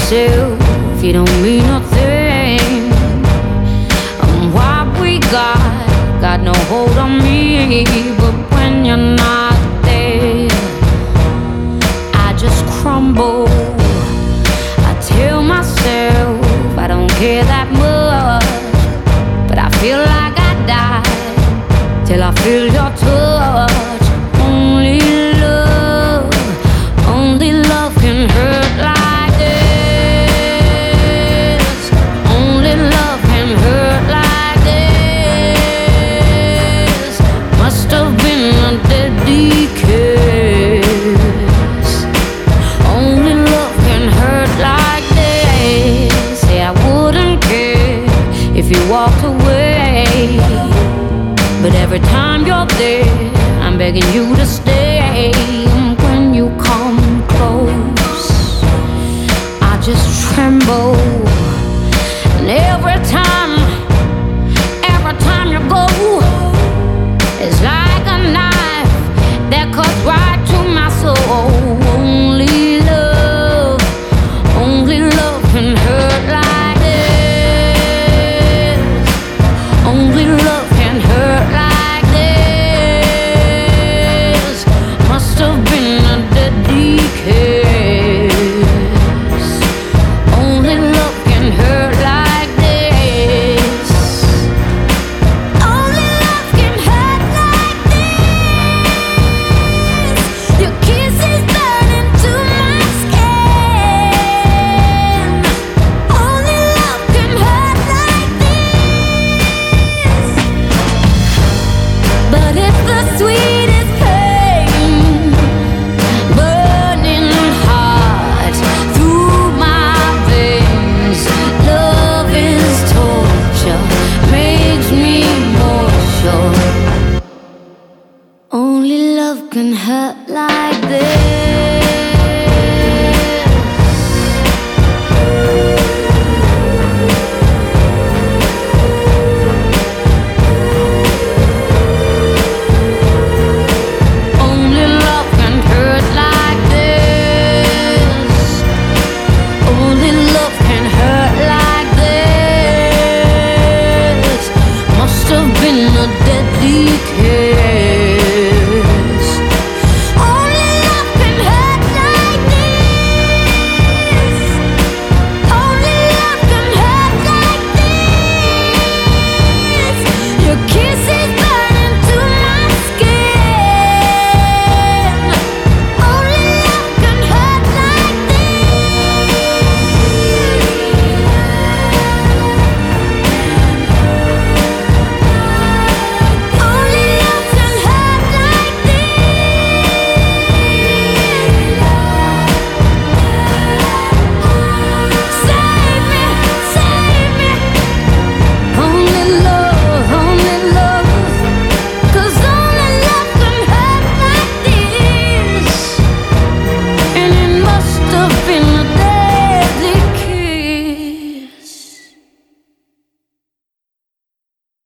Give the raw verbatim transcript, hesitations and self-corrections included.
myself, you don't mean nothing. And what we got, got no hold on me. But when you're not there, I just crumble. I tell myself I don't care that much, but I feel like I die till I feel your touch. Only love, only love can hurt like this. Only love can hurt like this. Must have been a deadly kiss. Only love can hurt like this. Say I wouldn't care if you walked away, but every time you're there, I'm begging you to stay.